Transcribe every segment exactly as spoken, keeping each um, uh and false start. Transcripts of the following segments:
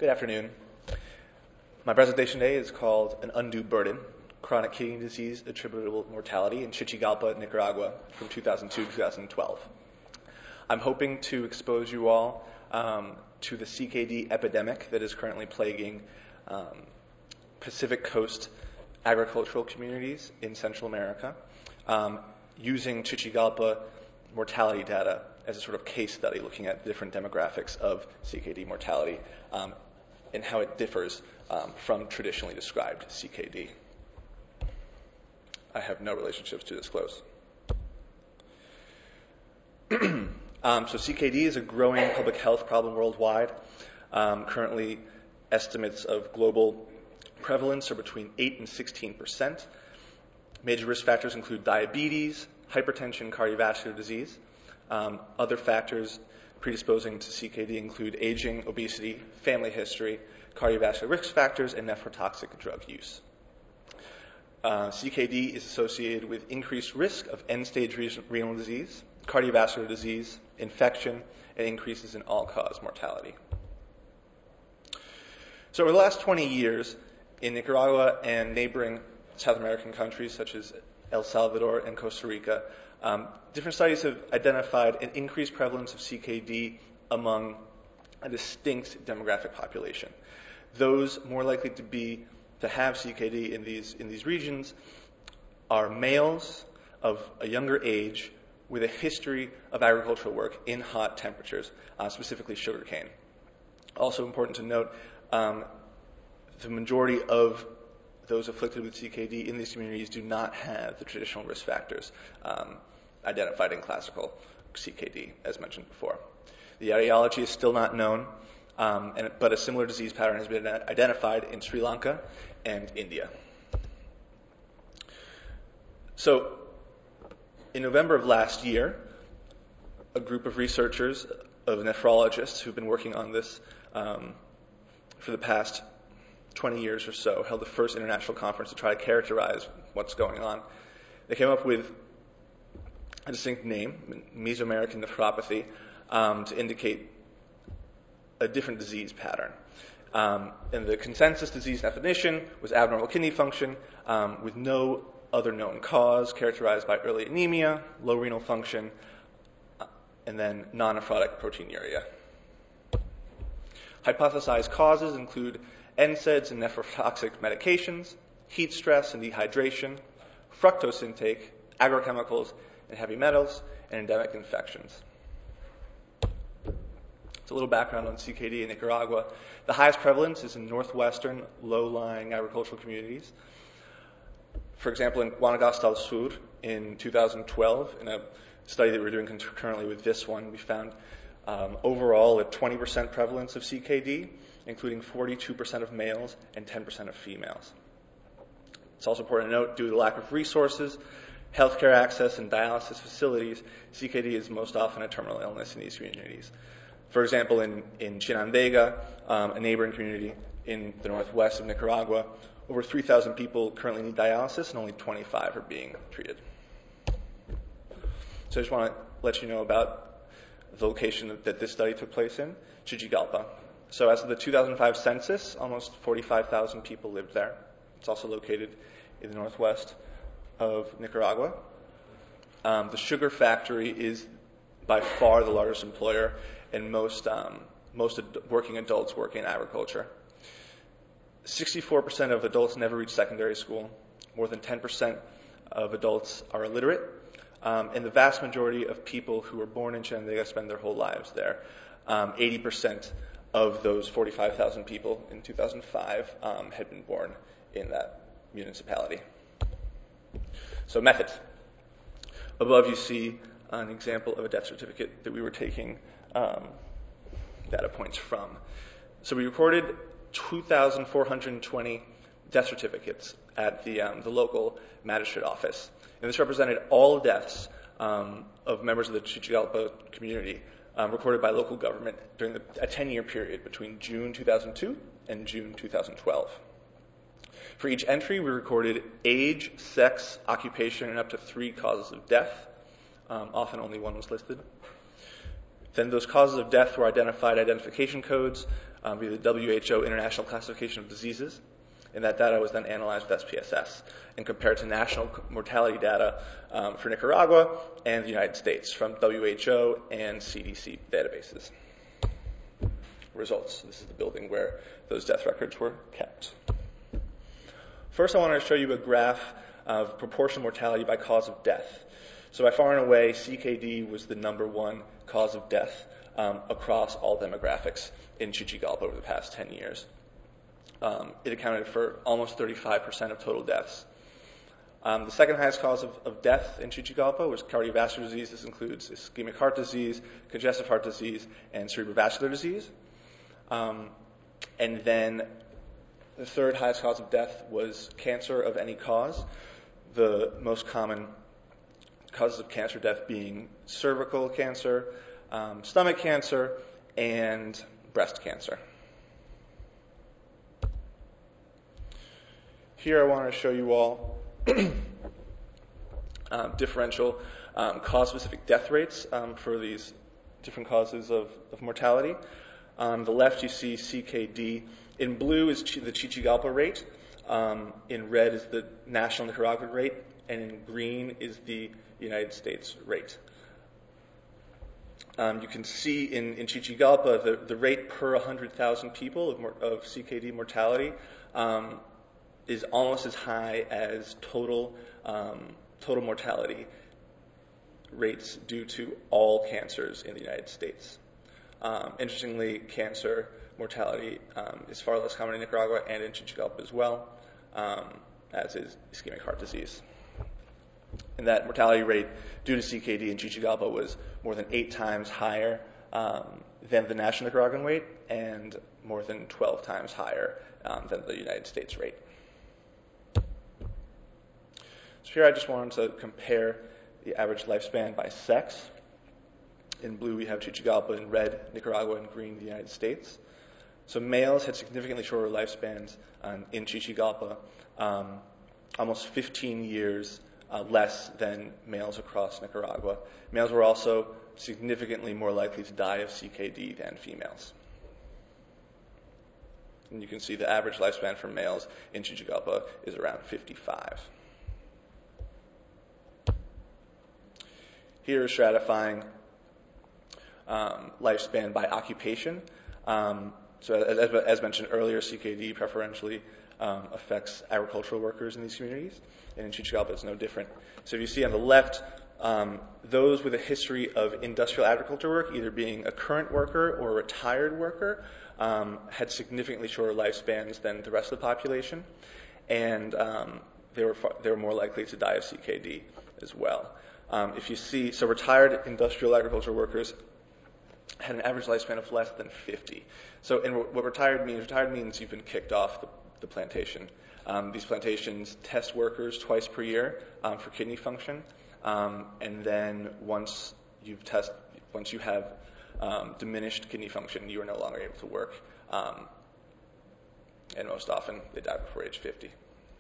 Good afternoon. My presentation today is called An Undue Burden, Chronic Kidney Disease Attributable Mortality in Chichigalpa, Nicaragua from two thousand two to two thousand twelve. I'm hoping to expose you all um, to the C K D epidemic that is currently plaguing um, Pacific Coast agricultural communities in Central America, um, using Chichigalpa mortality data as a sort of case study looking at different demographics of C K D mortality um, and how it differs um, from traditionally described C K D. I have no relationships to disclose. um, so C K D is a growing public health problem worldwide. Um, currently, estimates of global prevalence are between eight and sixteen percent. Major risk factors include diabetes, hypertension, cardiovascular disease. Um, other factors predisposing to C K D include aging, obesity, family history, cardiovascular risk factors, and nephrotoxic drug use. Uh, C K D is associated with increased risk of end-stage re- renal disease, cardiovascular disease, infection, and increases in all-cause mortality. So over the last twenty years, in Nicaragua and neighboring South American countries such as El Salvador and Costa Rica, um, different studies have identified an increased prevalence of C K D among a distinct demographic population. Those more likely to be to have C K D in these in these regions are males of a younger age with a history of agricultural work in hot temperatures, uh, specifically sugarcane. Also important to note, um, the majority of those afflicted with C K D in these communities do not have the traditional risk factors um, identified in classical C K D, as mentioned before. The etiology is still not known, um, and, but a similar disease pattern has been identified in Sri Lanka and India. So, in November of last year, a group of researchers, of nephrologists who've been working on this um, for the past twenty years or so, held the first international conference to try to characterize what's going on. They came up with a distinct name, Mesoamerican nephropathy, um, to indicate a different disease pattern. Um, and the consensus disease definition was abnormal kidney function um, with no other known cause, characterized by early anemia, low renal function, uh, and then non-nephrotic proteinuria. Hypothesized causes include N SAIDs and nephrotoxic medications, heat stress and dehydration, fructose intake, agrochemicals and heavy metals, and endemic infections. So a little background on C K D in Nicaragua. The highest prevalence is in northwestern, low-lying agricultural communities. For example, in Guanacaste del Sur in two thousand twelve, in a study that we're doing concurrently with this one, we found um, overall a twenty percent prevalence of C K D, including forty-two percent of males and ten percent of females. It's also important to note, due to the lack of resources, healthcare access, and dialysis facilities, C K D is most often a terminal illness in these communities. For example, in, in Chinandega, um, a neighboring community in the northwest of Nicaragua, over three thousand people currently need dialysis and only twenty-five are being treated. So I just want to let you know about the location that, that this study took place in, Chichigalpa. So as of the two thousand five census, almost forty-five thousand people lived there. It's also located in the northwest of Nicaragua. Um, the sugar factory is by far the largest employer, and most um, most ad- working adults work in agriculture. sixty-four percent of adults never reach secondary school. More than ten percent of adults are illiterate. Um, and the vast majority of people who are born in Chinandega spend their whole lives there. Um, eighty percent of those forty-five thousand people in two thousand five um, had been born in that municipality. So methods. Above you see an example of a death certificate that we were taking um, data points from. So we recorded two thousand four hundred twenty death certificates at the, um, the local magistrate office. And this represented all deaths um, of members of the Chichigalpa community um, recorded by local government during the, a ten-year period between June two thousand two and June two thousand twelve. For each entry, we recorded age, sex, occupation, and up to three causes of death. Um, often only one was listed. Then those causes of death were identified identification codes um, via the W H O International Classification of Diseases, and that data was then analyzed with S P S S and compared to national mortality data um, for Nicaragua and the United States from W H O and C D C databases. Results. This is the building where those death records were kept. First, I want to show you a graph of proportional mortality by cause of death. So by far and away, C K D was the number one cause of death um, across all demographics in Chichigalpa over the past ten years. Um, it accounted for almost thirty-five percent of total deaths. Um, the second highest cause of, of death in Chichigalpa was cardiovascular disease. This includes ischemic heart disease, congestive heart disease, and cerebrovascular disease. Um, and then the third highest cause of death was cancer of any cause. The most common causes of cancer death being cervical cancer, um, stomach cancer, and breast cancer. Here I want to show you all um, differential um, cause-specific death rates um, for these different causes of, of mortality. On the left, you see C K D. In blue is Ch- the Chichigalpa rate. Um, in red is the national Nicaraguan rate. And in green is the United States rate. Um, you can see in, in Chichigalpa the, the rate per one hundred thousand people of, mor- of C K D mortality um, is almost as high as total um, total mortality rates due to all cancers in the United States. Um, interestingly, cancer mortality um, is far less common in Nicaragua and in Chichigalpa as well, um, as is ischemic heart disease. And that mortality rate due to C K D in Chichigalpa was more than eight times higher um, than the national Nicaraguan rate and more than twelve times higher um, than the United States rate. So here I just wanted to compare the average lifespan by sex. In blue we have Chichigalpa, in red Nicaragua, and green the United States. So males had significantly shorter lifespans um, in Chichigalpa, um, almost fifteen years uh, less than males across Nicaragua. Males were also significantly more likely to die of C K D than females. And you can see the average lifespan for males in Chichigalpa is around fifty-five. Here is stratifying um, lifespan by occupation. Um, so as, as, as mentioned earlier, C K D preferentially um, affects agricultural workers in these communities, and in Chichigalpa it's no different. So if you see on the left, um, those with a history of industrial agriculture work, either being a current worker or a retired worker, um, had significantly shorter lifespans than the rest of the population, and um, they were far, they were more likely to die of C K D as well. Um, if you see, so retired industrial agriculture workers had an average lifespan of less than fifty. So and what retired means, retired means you've been kicked off the, the plantation. Um, these plantations test workers twice per year um, for kidney function, um, and then once you've test, once you have um, diminished kidney function, you are no longer able to work, um, and most often they die before age fifty.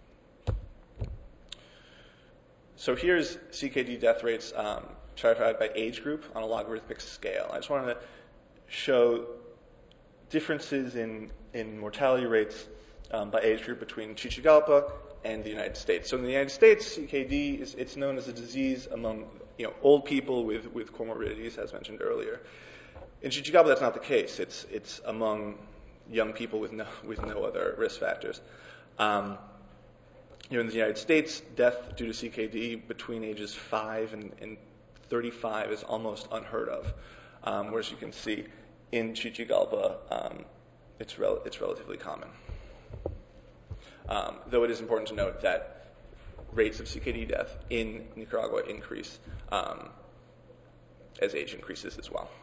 So here's C K D death rates um, stratified by age group on a logarithmic scale. I just wanted to show differences in, in mortality rates um, by age group between Chichigalpa and the United States. So in the United States, C K D is it's known as a disease among you know old people with, with comorbidities, as mentioned earlier. In Chichigalpa, that's not the case. It's it's among young people with no with no other risk factors. Um, You know, in the United States, death due to C K D between ages five and, and thirty-five is almost unheard of, um, whereas you can see in Chichigalpa, um, it's, rel- it's relatively common. Um, though it is important to note that rates of C K D death in Nicaragua increase um, as age increases as well.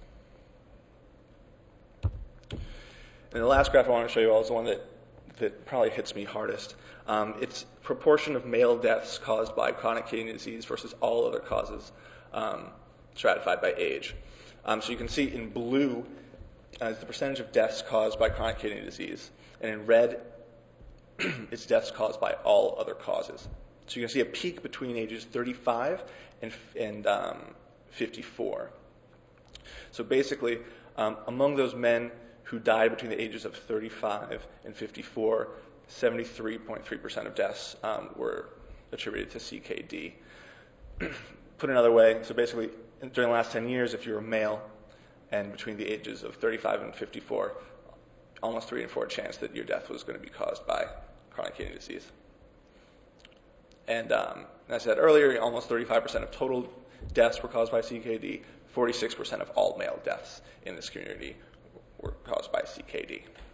And the last graph I want to show you all is the one that, that probably hits me hardest. Um, it's proportion of male deaths caused by chronic kidney disease versus all other causes um, stratified by age. Um, so you can see in blue uh, is the percentage of deaths caused by chronic kidney disease, and in red it's deaths caused by all other causes. So you can see a peak between ages thirty-five and, and um, fifty-four. So basically, um, among those men who died between the ages of thirty-five and fifty-four, seventy-three point three percent of deaths um, were attributed to C K D. Put another way, so basically, during the last ten years, if you're a male and between the ages of thirty-five and fifty-four, almost three in four chance that your death was going to be caused by chronic kidney disease. And um, as I said earlier, almost thirty-five percent of total deaths were caused by C K D. forty-six percent of all male deaths in this community were caused by C K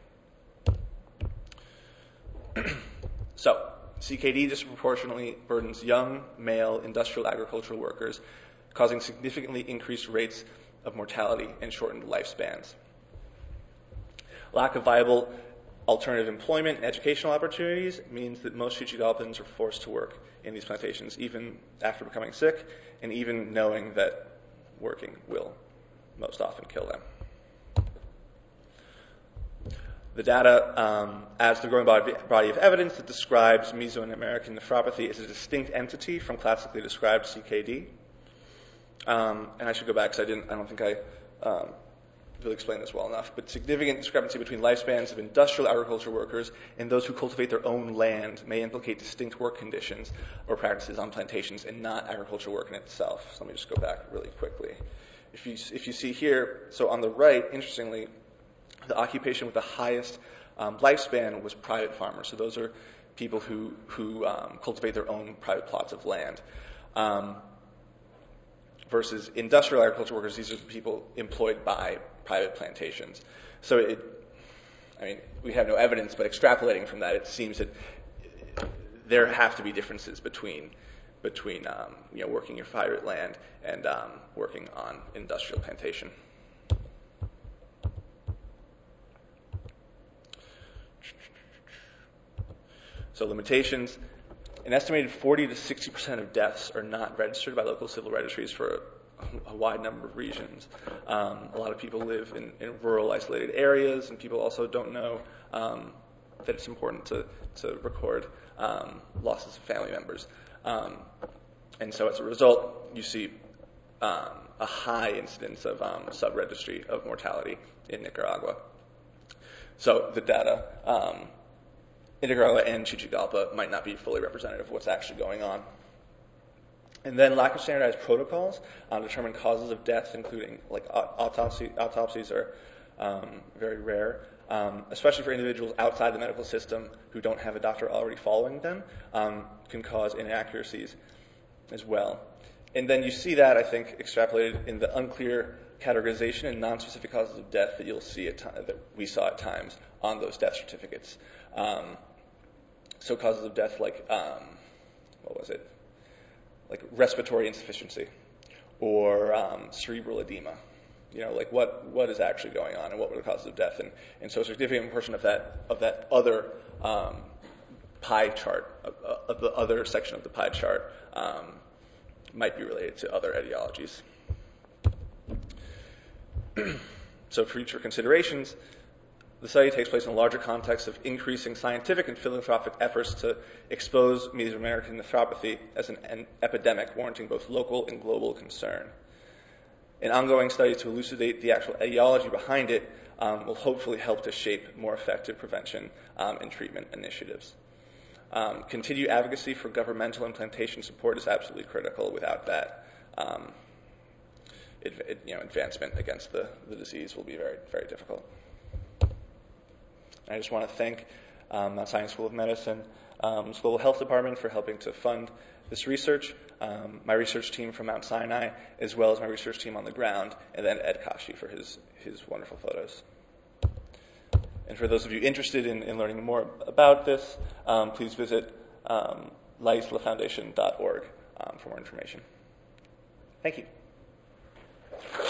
D. So, C K D disproportionately burdens young, male, industrial agricultural workers, causing significantly increased rates of mortality and shortened lifespans. Lack of viable alternative employment and educational opportunities means that most Chichigalpans are forced to work in these plantations, even after becoming sick, and even knowing that working will most often kill them. The data um, adds to the growing body, body of evidence that describes Mesoamerican nephropathy as a distinct entity from classically described C K D. Um, and I should go back because I didn't. I don't think I um, really explained this well enough. But significant discrepancy between lifespans of industrial agriculture workers and those who cultivate their own land may implicate distinct work conditions or practices on plantations and not agricultural work in itself. So let me just go back really quickly. If you if you see here, so on the right, interestingly, the occupation with the highest um, lifespan was private farmers. So those are people who who um, cultivate their own private plots of land. Um, versus industrial agriculture workers, these are the people employed by private plantations. So it, I mean, we have no evidence, but extrapolating from that, it seems that there have to be differences between between um, you know working your private land and um, working on industrial plantation. So limitations. An estimated forty to sixty percent of deaths are not registered by local civil registries for a, a wide number of reasons. Um, a lot of people live in, in rural, isolated areas, and people also don't know um, that it's important to, to record um, losses of family members. Um, and so as a result, you see um, a high incidence of um, sub-registry of mortality in Nicaragua. So the data um, in Nicaragua and Chichigalpa might not be fully representative of what's actually going on. And then lack of standardized protocols on determine causes of death, including like autopsy, autopsies are um, very rare, um, especially for individuals outside the medical system who don't have a doctor already following them, um, can cause inaccuracies as well. And then you see that, I think, extrapolated in the unclear categorization and non-specific causes of death that you'll see at t- that we saw at times on those death certificates. Um, so causes of death like, um, what was it? Like respiratory insufficiency or um, cerebral edema. You know, like what, what is actually going on and what were the causes of death? And, and so a significant portion of that of that other um, pie chart, of, of the other section of the pie chart, um, might be related to other etiologies. So for future considerations, the study takes place in a larger context of increasing scientific and philanthropic efforts to expose Mesoamerican nephropathy as an, an epidemic warranting both local and global concern. An ongoing study to elucidate the actual etiology behind it um, will hopefully help to shape more effective prevention um, and treatment initiatives. Um, continued advocacy for governmental and plantation support is absolutely critical. Without that, um, it, it, you know, advancement against the, the disease will be very, very difficult. I just want to thank um, Mount Sinai School of Medicine, um, School of Health Department for helping to fund this research, um, my research team from Mount Sinai, as well as my research team on the ground, and then Ed Kashi for his, his wonderful photos. And for those of you interested in, in learning more about this, um, please visit um, la isla foundation dot org um, for more information. Thank you.